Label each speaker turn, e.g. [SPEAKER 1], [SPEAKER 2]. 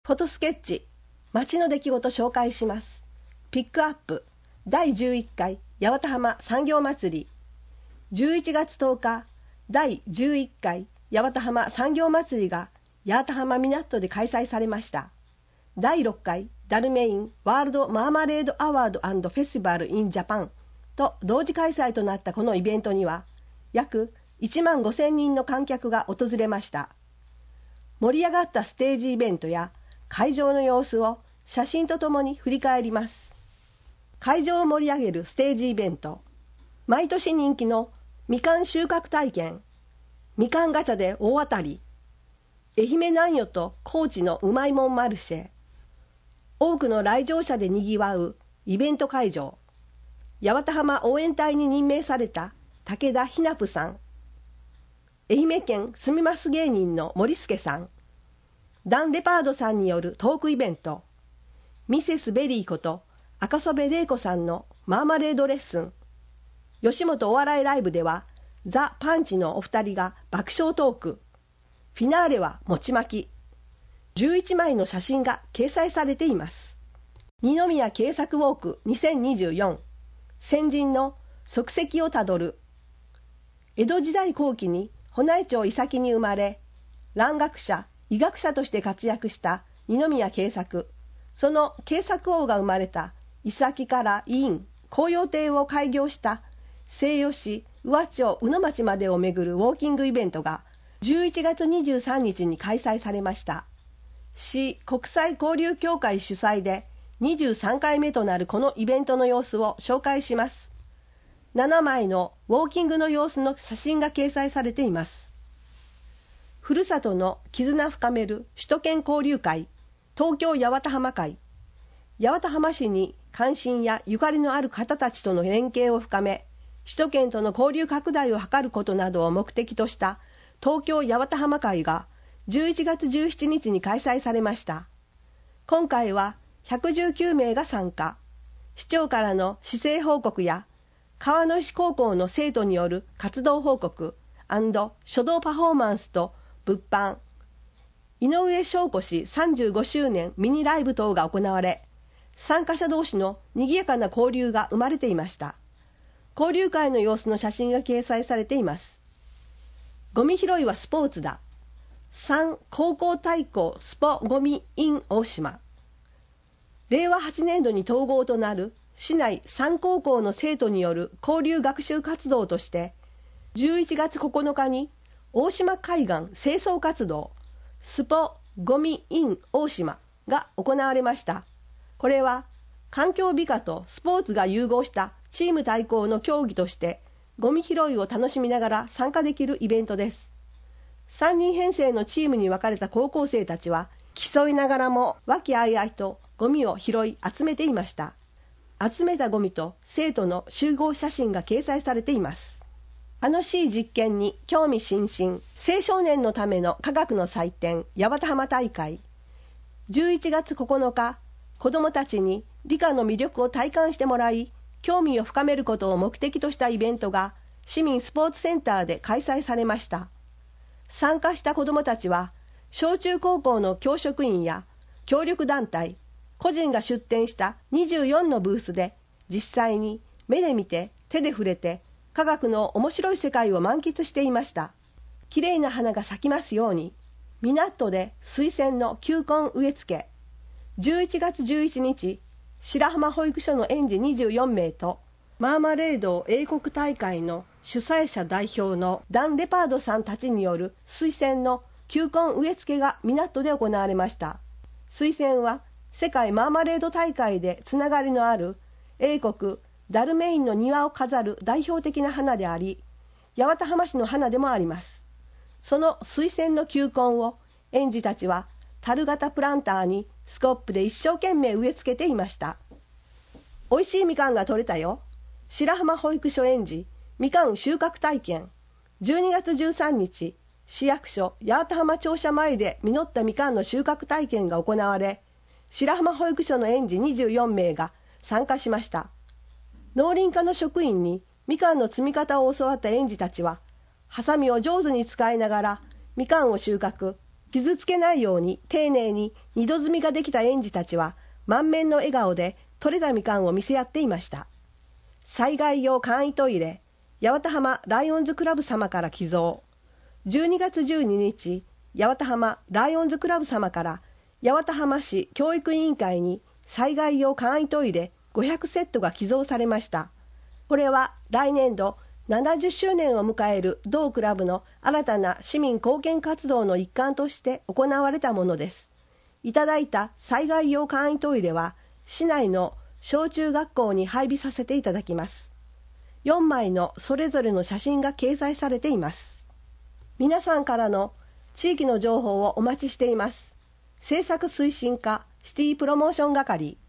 [SPEAKER 1] フォトスケッチ、街の出来事紹介します。ピックアップ、第11回八幡浜産業祭り。11月10日、第11回八幡浜産業祭りが八幡浜港で開催されました。第6回ダルメインワールドマーマレードアワード&フェスティバルインジャパンと同時開催となったこのイベントには、約1万5,000人の観客が訪れました。盛り上がったステージイベントや会場の様子を写真とともに振り返ります。会場を盛り上げるステージイベント、毎年人気のみかん収穫体験、みかんガチャで大当たり、愛媛南予と高知のうまいもんマルシェ、多くの来場者でにぎわうイベント会場、八幡浜応援隊に任命された武田ひなぷさん、愛媛県住みます芸人の森助さん、ダン・レパードさんによるトークイベント、ミセスベリーこと赤曽部玲子さんのマーマレードレッスン、吉本お笑いライブではザ・パンチのお二人が爆笑トーク、フィナーレは餅巻き、11枚の写真が掲載されています。二宮慶作ウォーク2024、先人の足跡をたどる。江戸時代後期に保内町伊崎に生まれ、蘭学者、医学者として活躍した二宮慶作。その慶作王が生まれた伊崎から伊院、紅葉亭を開業した西予市宇和町宇野町までを巡るウォーキングイベントが11月23日に開催されました。市国際交流協会主催で23回目となるこのイベントの様子を紹介します。7枚のウォーキングの様子の写真が掲載されています。ふるさとの絆深める首都圏交流会、東京八幡浜会、八幡浜市に関心やゆかりのある方たちとの連携を深め、首都圏との交流拡大を図ることなどを目的とした東京八幡浜会が11月17日に開催されました。今回は119名が参加。市長からの市政報告や川野市高校の生徒による活動報告&書道パフォーマンスと物販、井上翔子氏35周年ミニライブ等が行われ、参加者同士の賑やかな交流が生まれていました。交流会の様子の写真が掲載されています。ゴミ拾いはスポーツだ。3高校対抗スポゴミ in 大島。令和8年度に統合となる市内3高校の生徒による交流学習活動として、11月9日に大島海岸清掃活動スポゴミ in 大島が行われました。これは環境美化とスポーツが融合したチーム対抗の競技としてゴミ拾いを楽しみながら参加できるイベントです。3人編成のチームに分かれた高校生たちは競いながらも和気あいあいとゴミを拾い集めていました。集めたゴミと生徒の集合写真が掲載されています。楽しい実験に興味津々、青少年のための科学の祭典八幡浜大会。11月9日、子どもたちに理科の魅力を体感してもらい、興味を深めることを目的としたイベントが市民スポーツセンターで開催されました。参加した子どもたちは、小中高校の教職員や協力団体、個人が出展した24のブースで実際に目で見て手で触れて科学の面白い世界を満喫していました。きれいな花が咲きますように。港で水仙の球根植え付け。11月11日、白浜保育所の園児24名とマーマレード英国大会の主催者代表のダン・レパードさんたちによる水仙の球根植え付けが港で行われました。水仙は世界マーマレード大会でつながりのある英国ダルメインの庭を飾る代表的な花であり、八幡浜市の花でもあります。その水仙の球根を園児たちは樽型プランターにスコップで一生懸命植え付けていました。おいしいみかんが取れたよ。白浜保育所園児みかん収穫体験。12月13日、市役所八幡浜庁舎前で実ったみかんの収穫体験が行われ、白浜保育所の園児24名が参加しました。農林課の職員にみかんの摘み方を教わった園児たちは、ハサミを上手に使いながらみかんを収穫、 傷つけないように丁寧に二度積みができた園児たちは満面の笑顔で取れたみかんを見せ合っていました。災害用簡易トイレ、八幡浜ライオンズクラブ様から寄贈。12月12日、八幡浜ライオンズクラブ様から八幡浜市教育委員会に災害用簡易トイレ500セットが寄贈されました。これは来年度70周年を迎える同クラブの新たな市民貢献活動の一環として行われたものです。いただいた災害用簡易トイレは市内の小中学校に配備させていただきます。4枚のそれぞれの写真が掲載されています。皆さんからの地域の情報をお待ちしています。政策推進課シティプロモーション係